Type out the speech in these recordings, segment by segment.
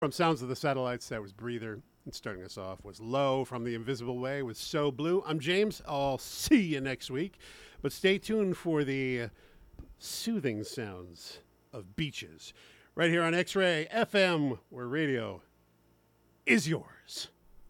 From Sounds of the Satellites, that was Breather. And starting us off was Low from The Invisible Way with So Blue. I'm James. I'll see you next week. But stay tuned for the soothing sounds of beaches right here on X-Ray FM, where radio is yours.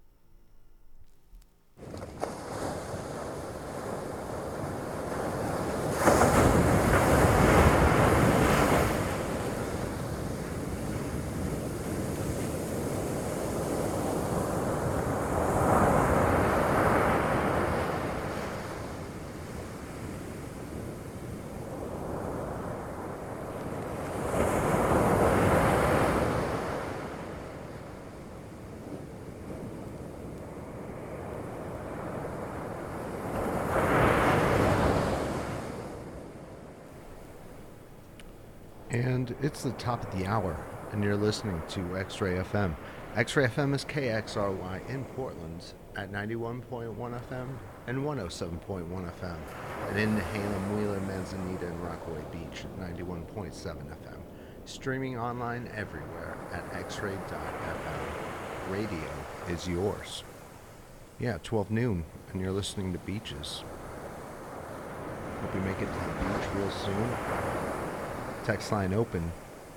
And it's the top of the hour, and you're listening to X-Ray FM. X-Ray FM is KXRY in Portland at 91.1 FM and 107.1 FM, and in Halem, Wheeler, Manzanita, and Rockaway Beach at 91.7 FM. Streaming online everywhere at xray.fm. Radio is yours. Yeah, 12 noon, and you're listening to Beaches. Hope you make it to the beach real soon. Text line open,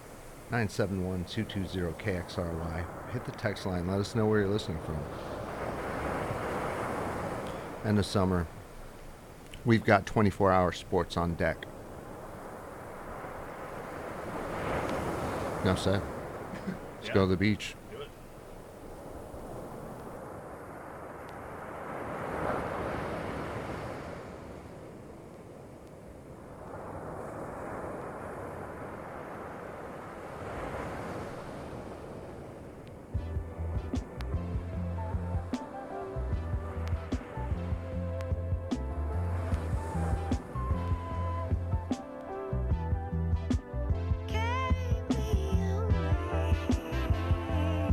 971-220-KXRY. Hit the text line. Let us know where you're listening from. End of summer. We've got 24-hour sports on deck. Enough said. Let's go to the beach. Carry me away.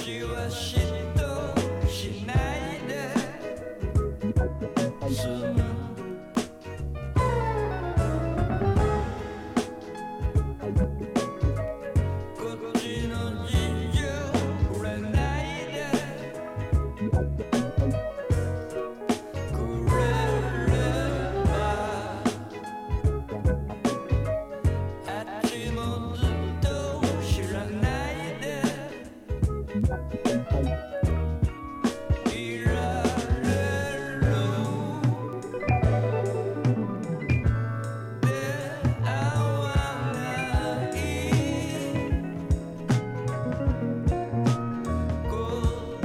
ちは嫉妬しないで済むこっちの事情触れないでくれればあっちもずっと知らないでいられる出会わない孤独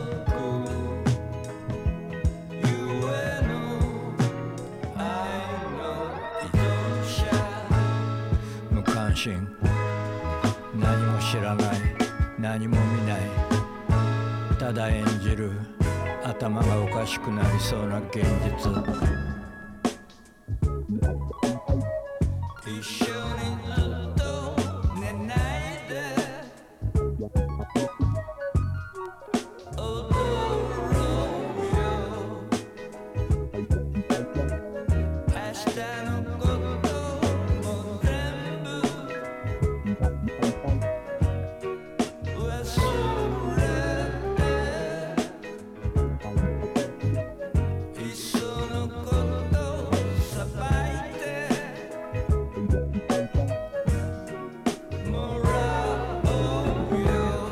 ゆえの愛の依存者無関心何も知らない何も見ないただ演じる頭がおかしくなりそうな現実一緒にずっと寝ないで踊ろうよ明日のことも全部忘れていっそのことさばいてもらおうよ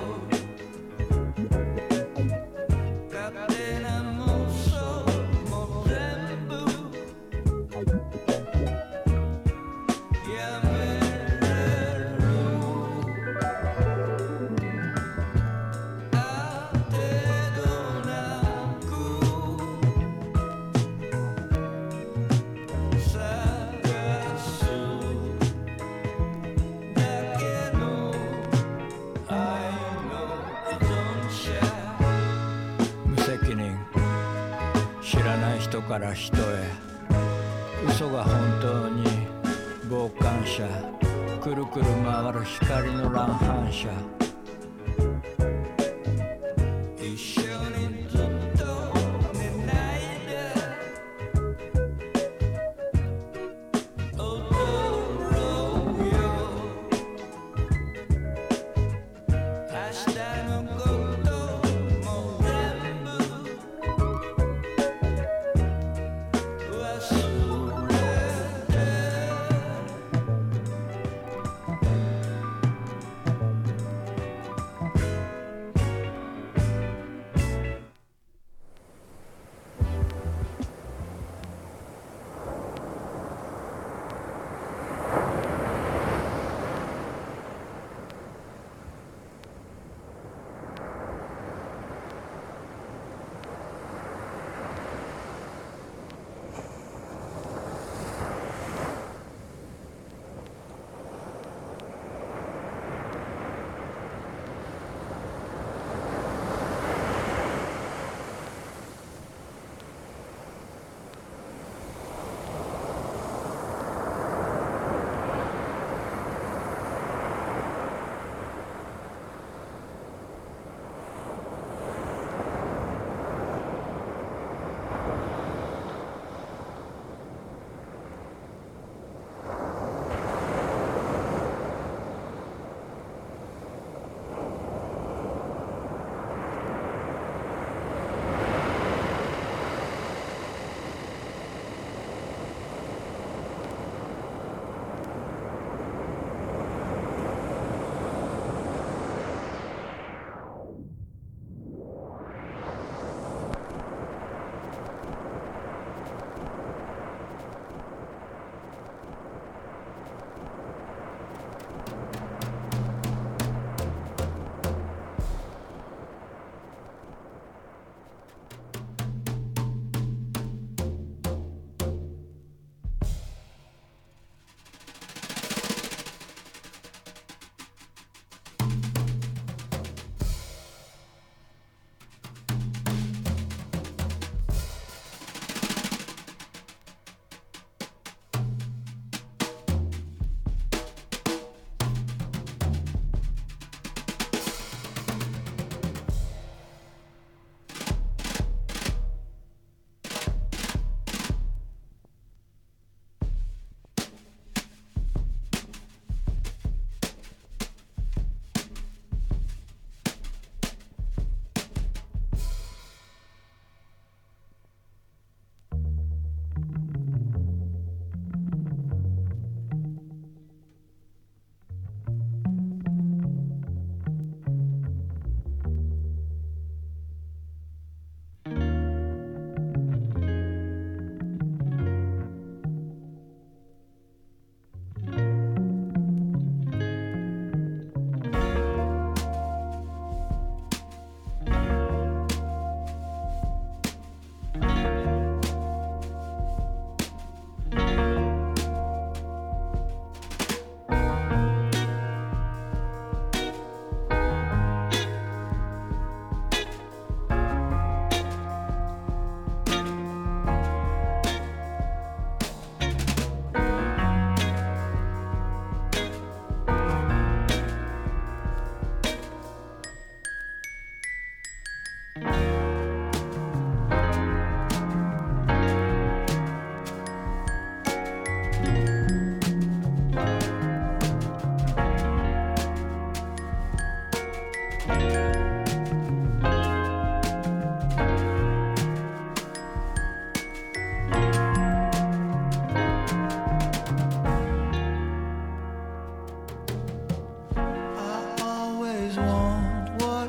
勝手な妄想も全部やめれるあてどなく探すだけの愛の依存者無責任知らない人から人へ嘘が本当に傍観者くるくる回る光の乱反射一緒にずっと寝ないで踊ろうよ明日のことも全部忘れて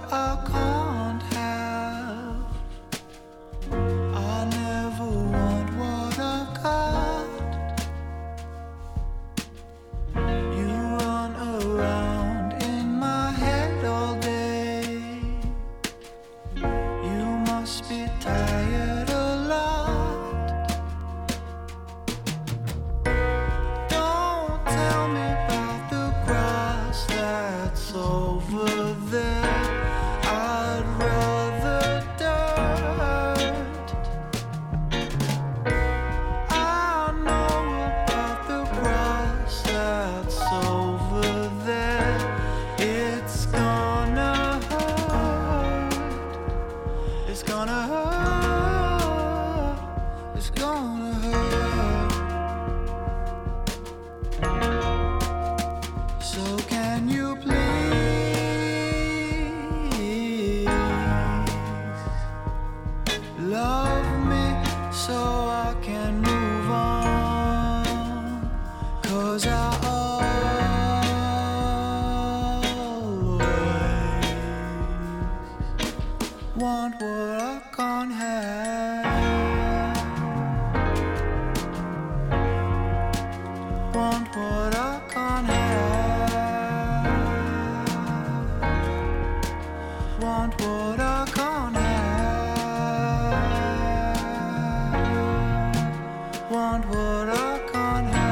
I can't have. I never want what I've got. You run around in my head all day. You must be tired a lot. Don't tell me about the grass that's over there. I'd rather dirt. I know about the grass that's over there. It's gonna hurt. It's gonna hurt. It's gonna hurt. So can you please love me so I can move on? 'Cause I always want what I can't have. Want what I can't have. Want what I can't have. Want what I can't have.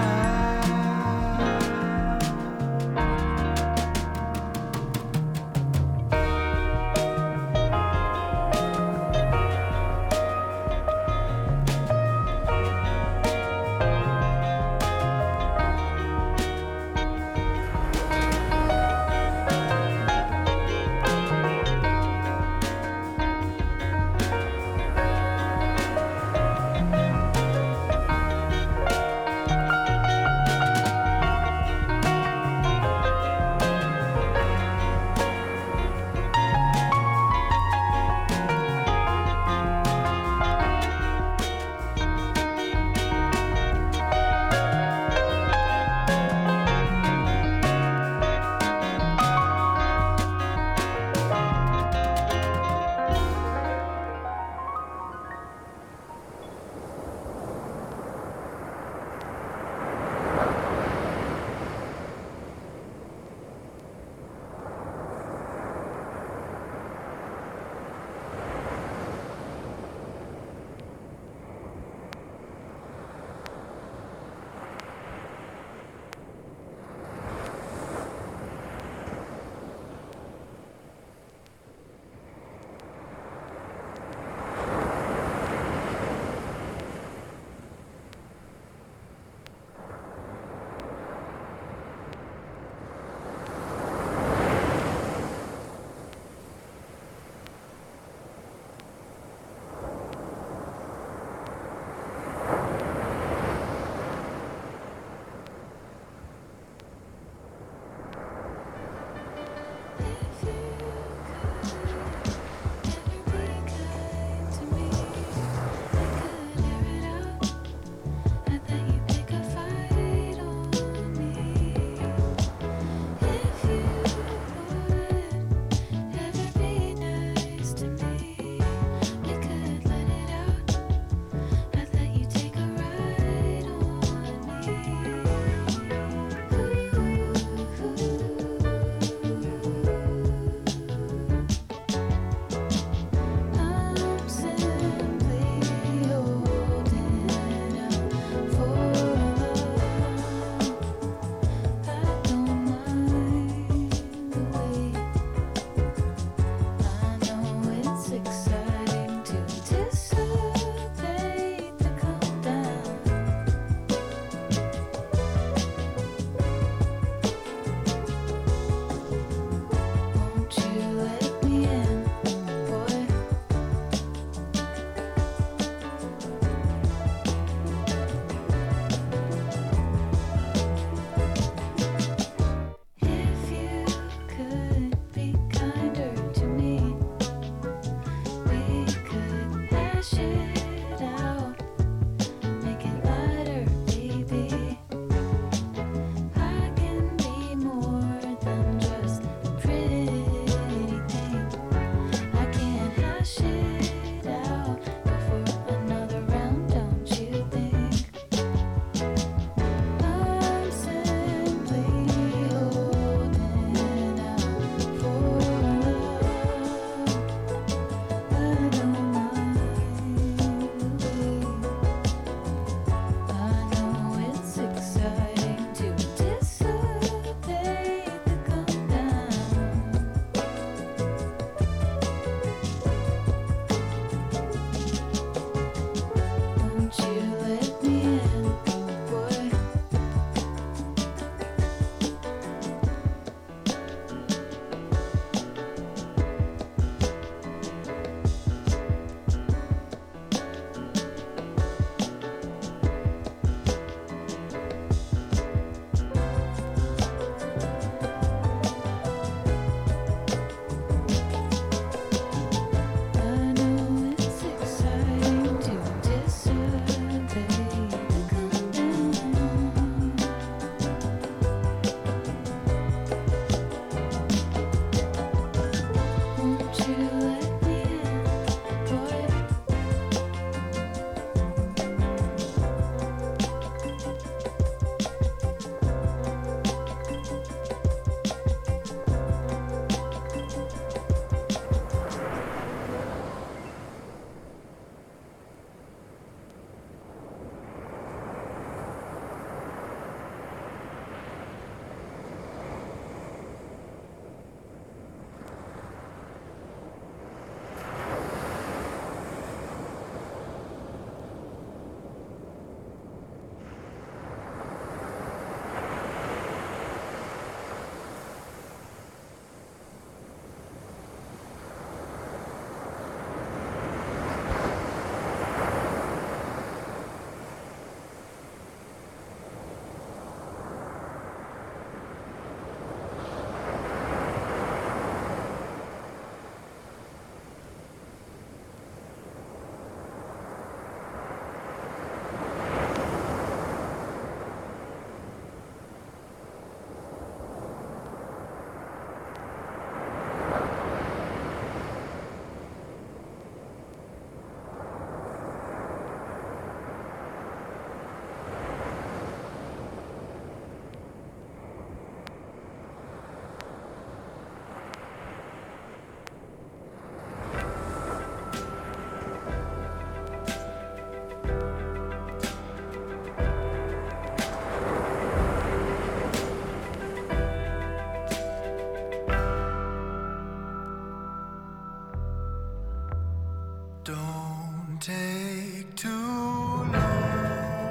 Don't take too long,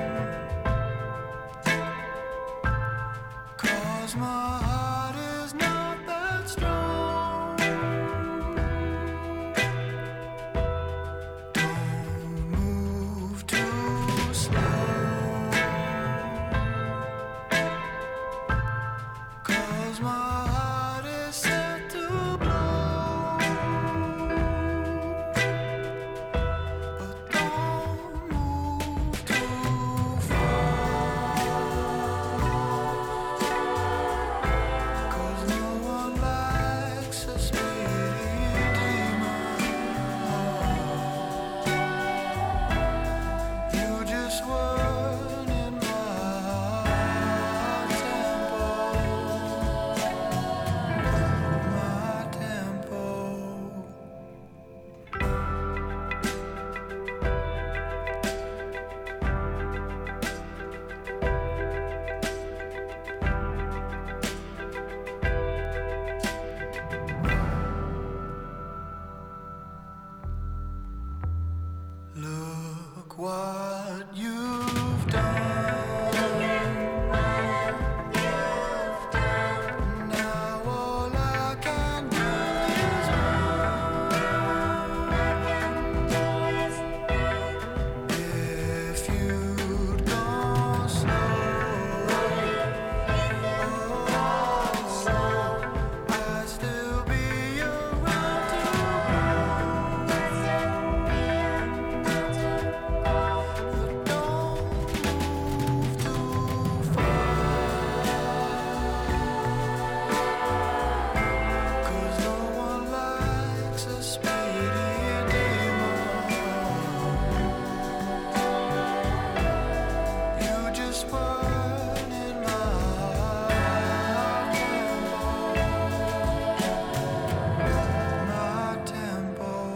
'cause my heart is not that strong. Don't move too slow, 'cause my heart is set to blow. But don't move too far, 'cause no one likes a speedy demon. You just weren't in my tempo, my tempo. Look what you've done. Now all I can do is run. If you'd gone slow, I'd still be around to but don't move too far, 'cause no one likes a speedy demon. You just weren't in my tempo.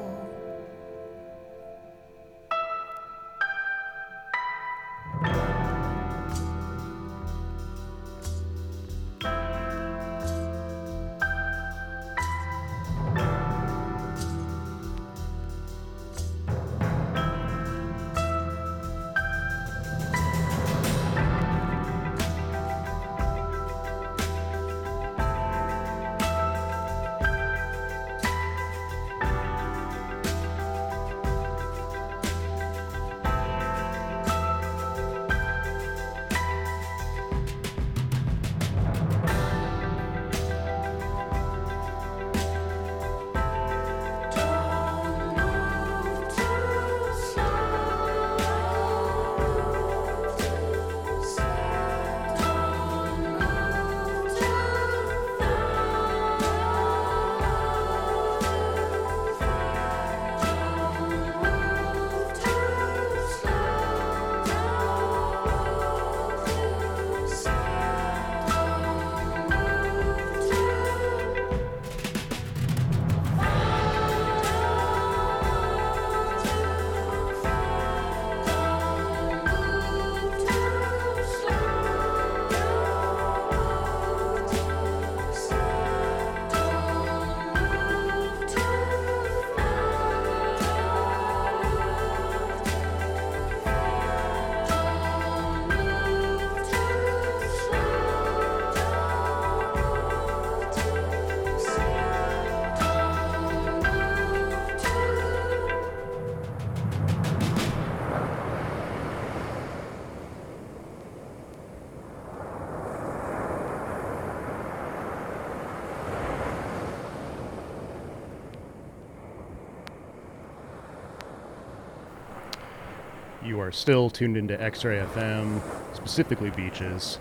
You are still tuned into X-Ray FM, specifically Beaches.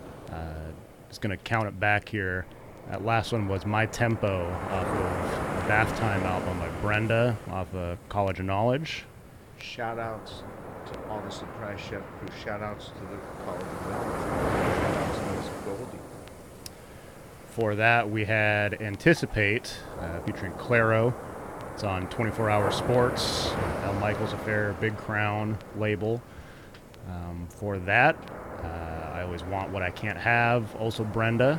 Just going to count it back here. That last one was My Tempo off of the Bath Time album by Brenda off of College of Knowledge. Shout outs to all the Surprise Chef crew. Shout outs to the College of Knowledge. Shout outs to Miss Goldie. For that, we had Anticipate, featuring Claro. It's on 24 Hour Sports, Al Michaels Affair, Big Crown label. For that, I Always Want What I Can't Have, also Brenda.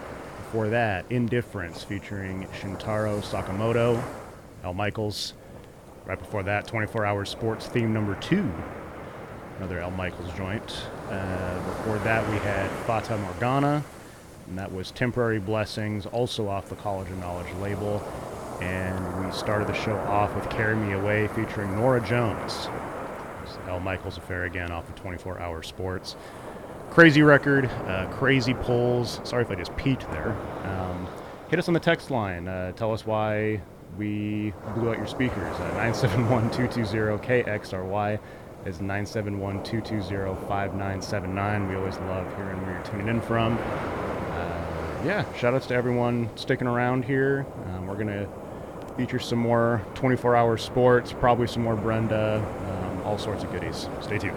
Before that, Indifference, featuring Shintaro Sakamoto, Al Michaels. Right before that, 24 Hour Sports theme number 2, another Al Michaels joint. Before that, we had Fata Morgana, and that was Temporary Blessings, also off the College of Knowledge label. And we started the show off with Carry Me Away featuring Nora Jones. It's Al Michaels Affair again off of 24 Hour Sports. Crazy record, crazy polls. Sorry if I just peaked there. Hit us on the text line. Tell us why we blew out your speakers. 971-220-KXRY is 971-220-5979. We always love hearing where you're tuning in from. Yeah, shout outs to everyone sticking around here. We're going to feature some more 24-hour sports, probably some more Brenda, all sorts of goodies. Stay tuned.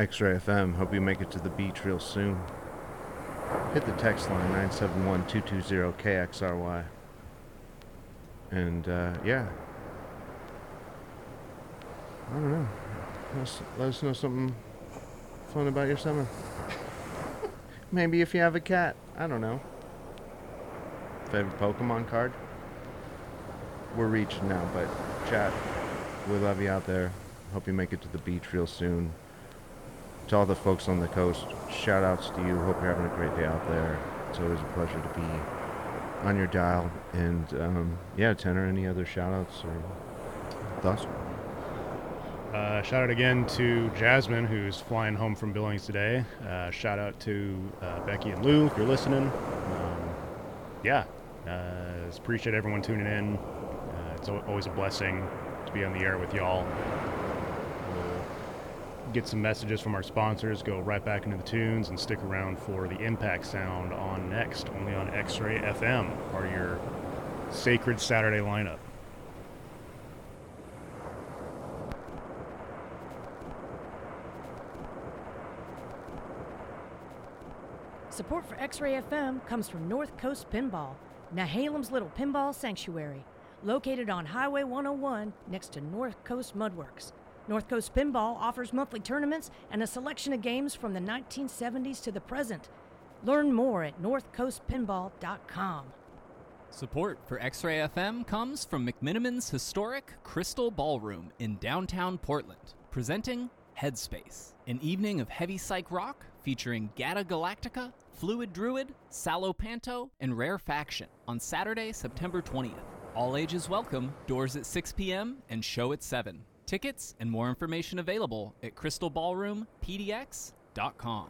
X-Ray FM. Hope you make it to the beach real soon. Hit the text line 971-220-KXRY. And, yeah. I don't know. Let us know something fun about your summer. Maybe if you have a cat. I don't know. Favorite Pokemon card? We're reaching now, but chat, we love you out there. Hope you make it to the beach real soon. To all the folks on the coast, shout outs to you. Hope you're having a great day out there. It's always a pleasure to be on your dial. And yeah, Tanner, any other shout outs or thoughts? Shout out again to Jasmine, who's flying home from Billings today. Shout out to Becky and Lou, if you're listening. Yeah, appreciate everyone tuning in. It's always a blessing to be on the air with y'all. We'll get some messages from our sponsors, go right back into the tunes, and stick around for the Impact Sound on next, only on X-Ray FM, part of your sacred Saturday lineup. Support for X-Ray FM comes from North Coast Pinball, Nehalem's little pinball sanctuary, located on Highway 101 next to North Coast Mudworks. North Coast Pinball offers monthly tournaments and a selection of games from the 1970s to the present. Learn more at northcoastpinball.com. Support for X-Ray FM comes from McMiniman's historic Crystal Ballroom in downtown Portland, presenting Headspace, an evening of heavy psych rock featuring Gata Galactica, Fluid Druid, Salopanto, and Rare Faction on Saturday, September 20th. All ages welcome, doors at 6 p.m. and show at 7. Tickets and more information available at crystalballroompdx.com.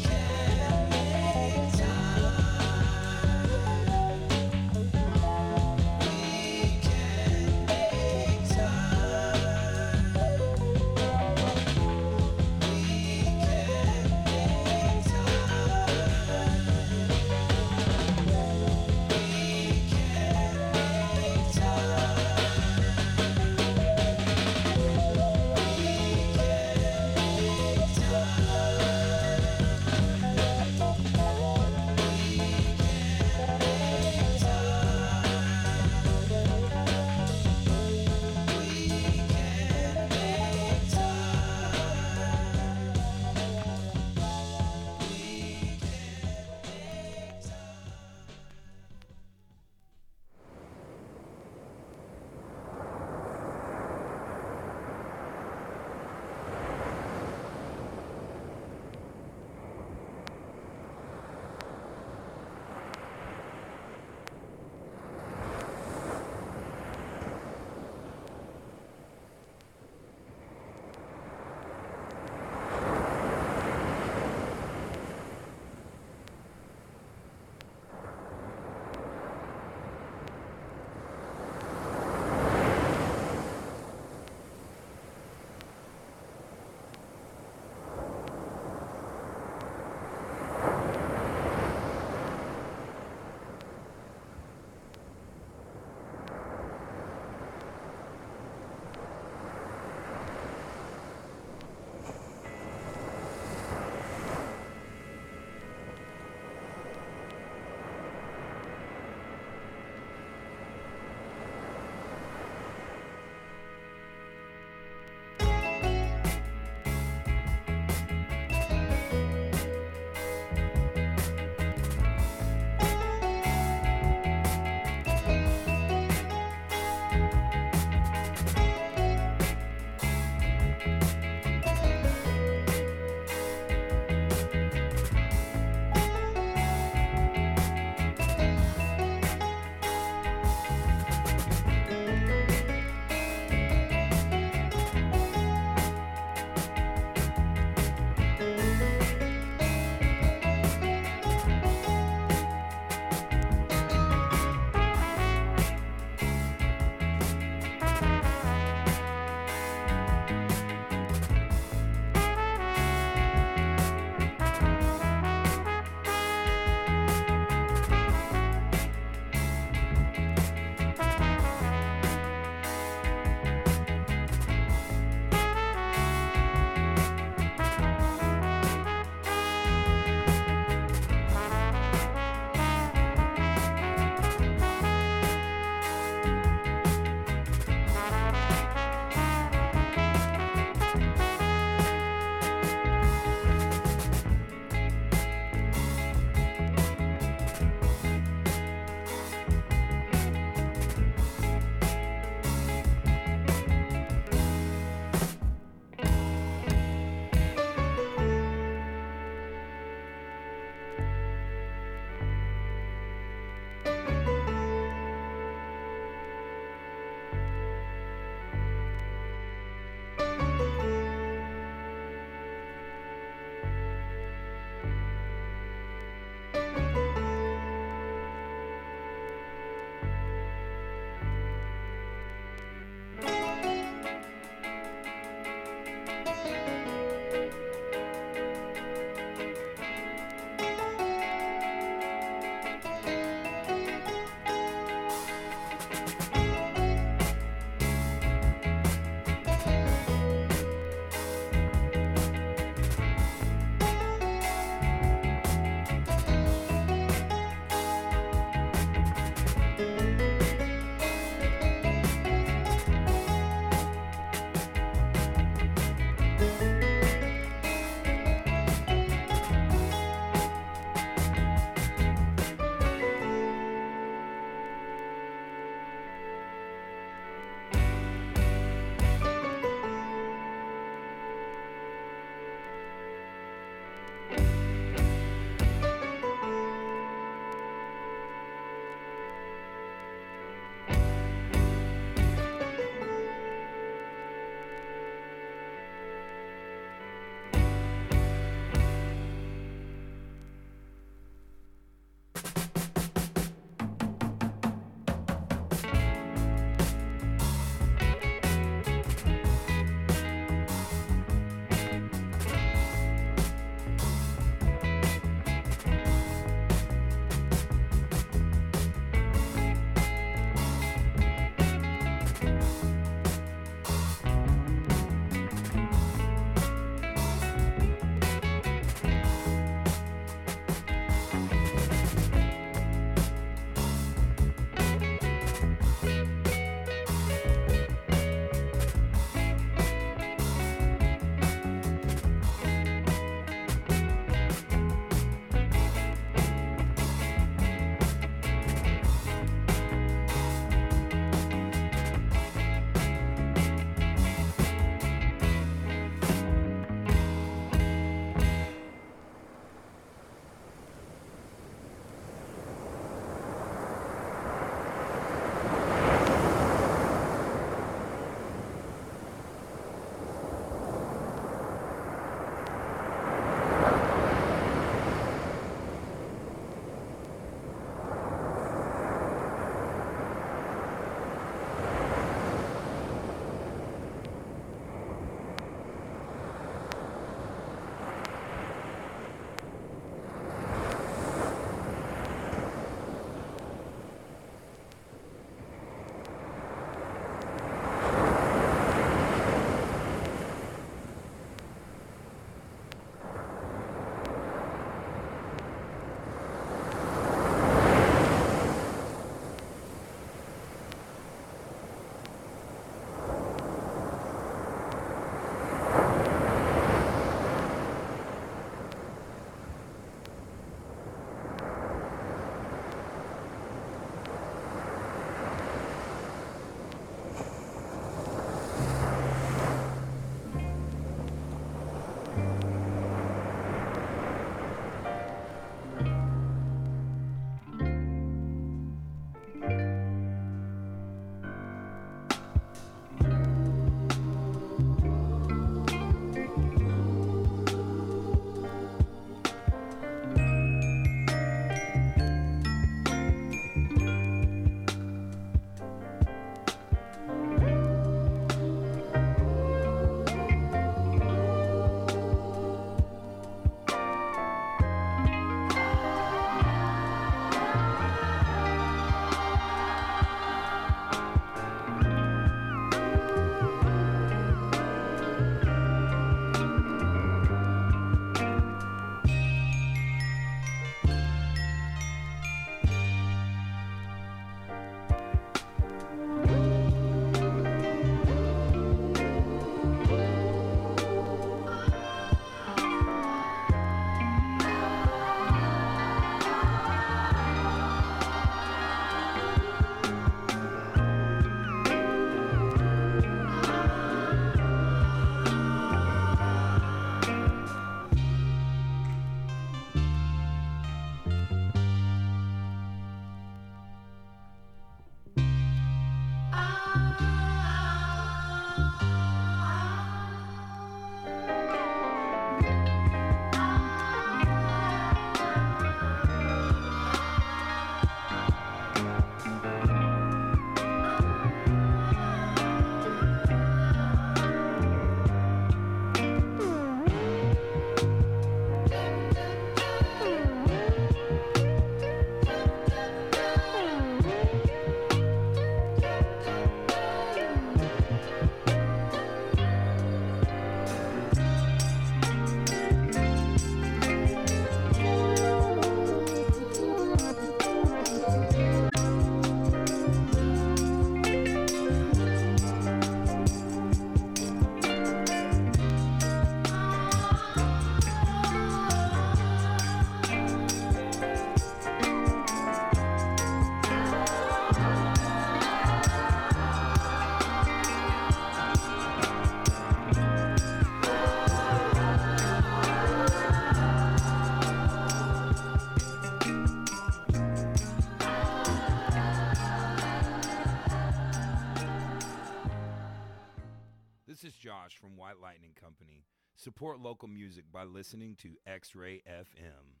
Josh from White Lightning Company. Support local music by listening to X-Ray FM.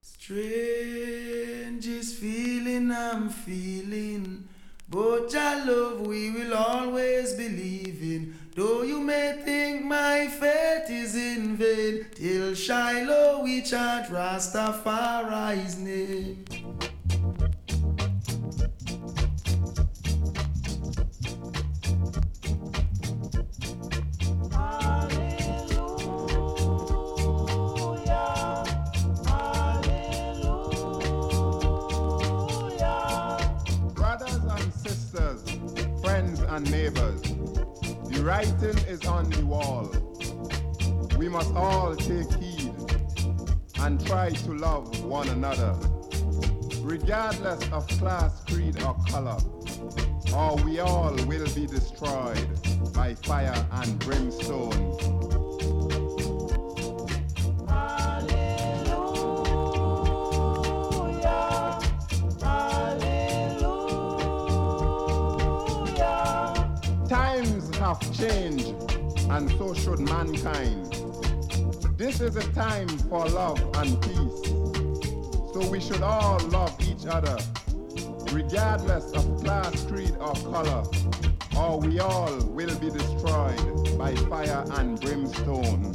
Strangest feeling I'm feeling, but your love we will always believe in. Though you may think my faith is in vain, till Shiloh we chant Rastafari's name. And neighbors, the writing is on the wall. We must all take heed and try to love one another, regardless of class, creed, or color, or we all will be destroyed by fire and brimstone. Times have changed, and so should mankind. This is a time for love and peace, so we should all love each other, regardless of class, creed, or color, or we all will be destroyed by fire and brimstone.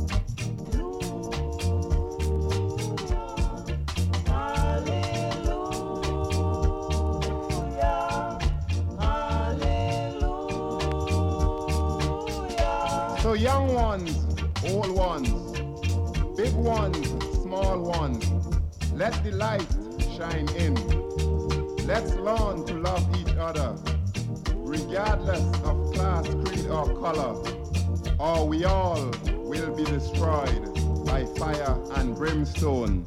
So young ones, old ones, big ones, small ones, let the light shine in. Let's learn to love each other, regardless of class, creed, or color, or we all will be destroyed by fire and brimstone.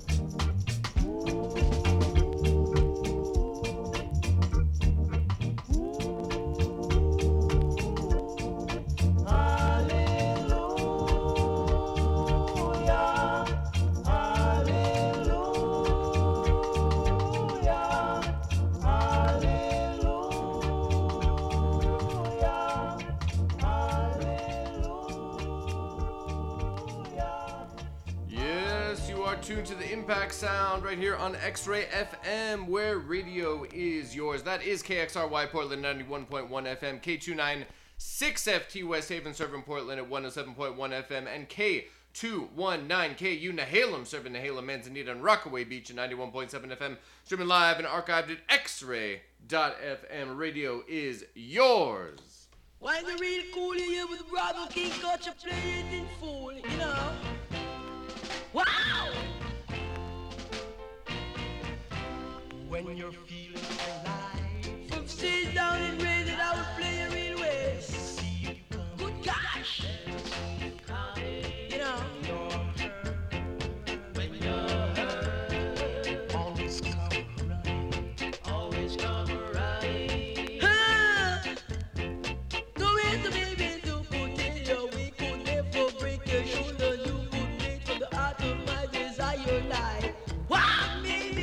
Tuned to the Impact Sound right here on X-Ray FM, where radio is yours. That is KXRY Portland 91.1 FM, K296FT West Haven serving Portland at 107.1 FM, and K219KU Nehalem serving Nehalem, Manzanita, and Rockaway Beach at 91.7 FM. Streaming live and archived at X-Ray.FM. Radio is yours. Why the real cool here with Bravo King got you playing in full, you know? Wow! When you're feeling alive, from stage down and raise it, I will play a real way. Good gosh! You know, when you're hurt, always come right. Always come right. No way to be able to put in your weak, could never break your shoulder. You could make from the heart of my desire life. Wow, baby!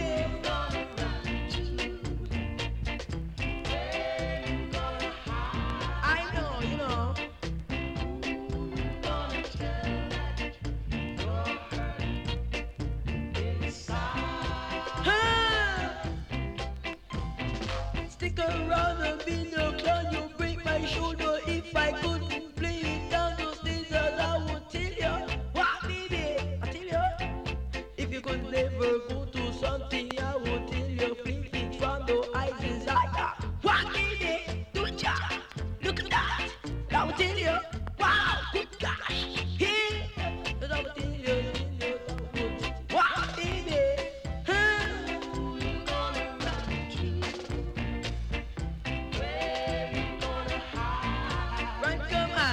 Stick around and be no clown, you break my shoulder. If I couldn't play it down those days, I would tell you. What, baby? I tell you. If you could never go to something, I would tell you. Fling it from the eyes desire. What, baby? Don't ya? Look at that. I would tell you. Wow, good gosh. Hey, I would tell you. What, baby? Come on.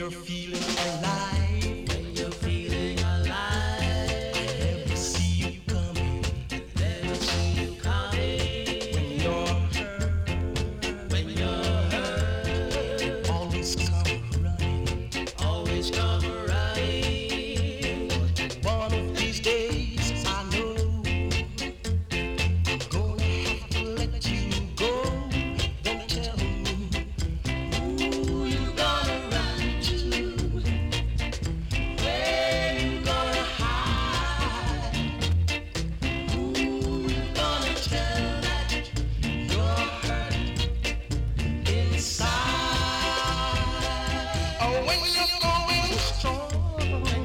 your feet.